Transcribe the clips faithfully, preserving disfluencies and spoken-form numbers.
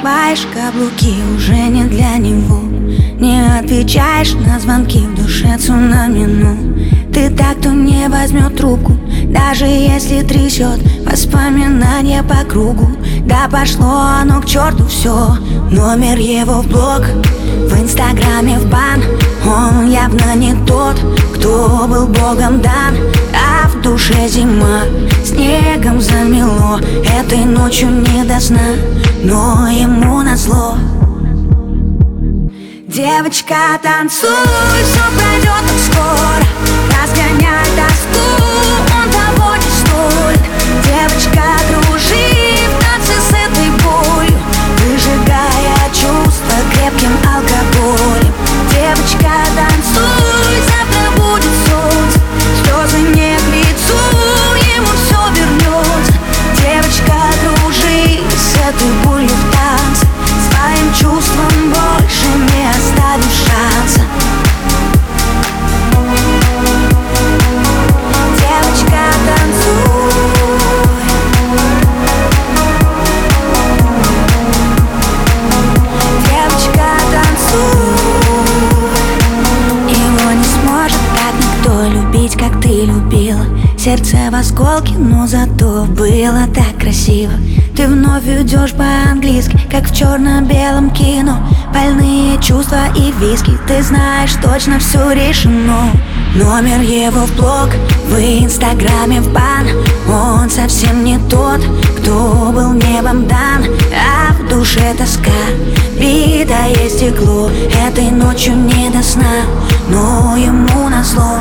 надеваешь каблуки, уже не для него. Не отвечаешь на звонки, в душе цунами, ну ты так, кто не возьмет трубку, даже если трясет воспоминания по кругу. Да пошло оно к черту все, номер его в блог, в инстаграме в бан. Он явно не тот, кто был богом дан. А в душе зима, снегом замело, этой ночью не до сна, но ему назло. Девочка, танцуй, все пройдет так скоро, разгоняй тоску, он того не стоит. Девочка, кружи в танце с этой болью, выжигая чувства крепким алкоголем. Девочка, танцуй, завтра будет солнце, слезы не к лицу, ему все вернется. Девочка, кружи с этой болью в танце, своим чувством больше не оставишь шанса. Девочка, танцуй. Девочка, танцуй. Его не сможет так никто любить, как ты любила. Сердце в осколке, но зато было так красиво. Ты вновь идешь по-английски, как в черно-белом кино. Больные чувства и виски, ты знаешь, точно все решено. Номер его в блог, в инстаграме в бан. Он совсем не тот, кто был небом дан. А в душе тоска, битое стекло, этой ночью не до сна, но ему назло.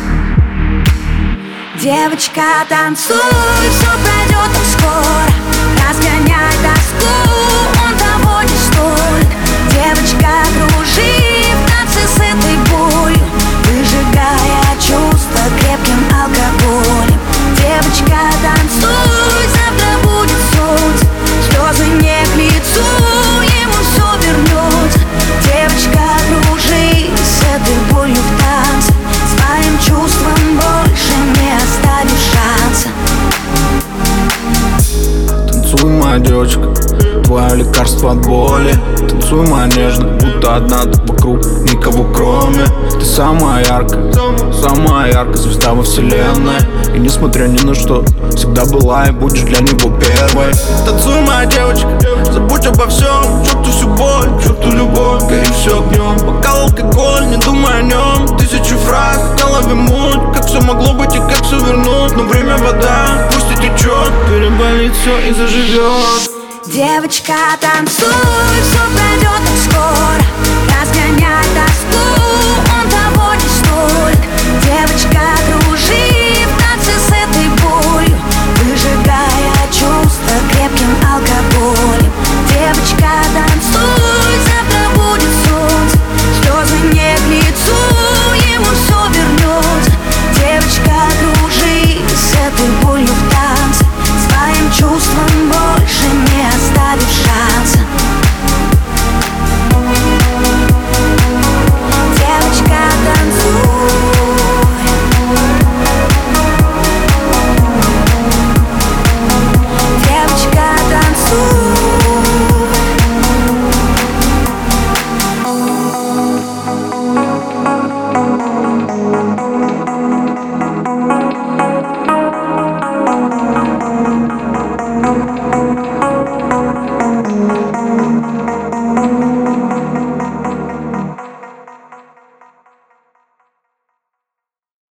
Девочка, танцуй, все пройдет так скоро, разгоняй тоску, он того не стоит. Девочка, кружи в танце с этой болью, выжигая чувства крепким алкоголем. Девочка, танцуй, завтра будет солнце, слезы не к лицу, ему все вернется. Девочка, кружи с этой болью в танце, своим чувством больше не оставишь шанса. Танцуй, моя девочка, твое лекарство от боли. Танцуй, моя нежная, будто одна тут вокруг, никого кроме. Ты самая яркая, самая яркая звезда во вселенной. И несмотря ни на что, всегда была и будешь для него первой. Танцуй, моя девочка, забудь обо всем, к черту всю боль, к черту любовь, гори все огнем. Бокал, алкоголь, не думай о нем, тысячу фраз в голове муть. Как все могло быть и как все вернуть, но время вода, пусть и течет, переболит все и заживет. Девочка, танцуй, все пройдет так скоро, разгоняй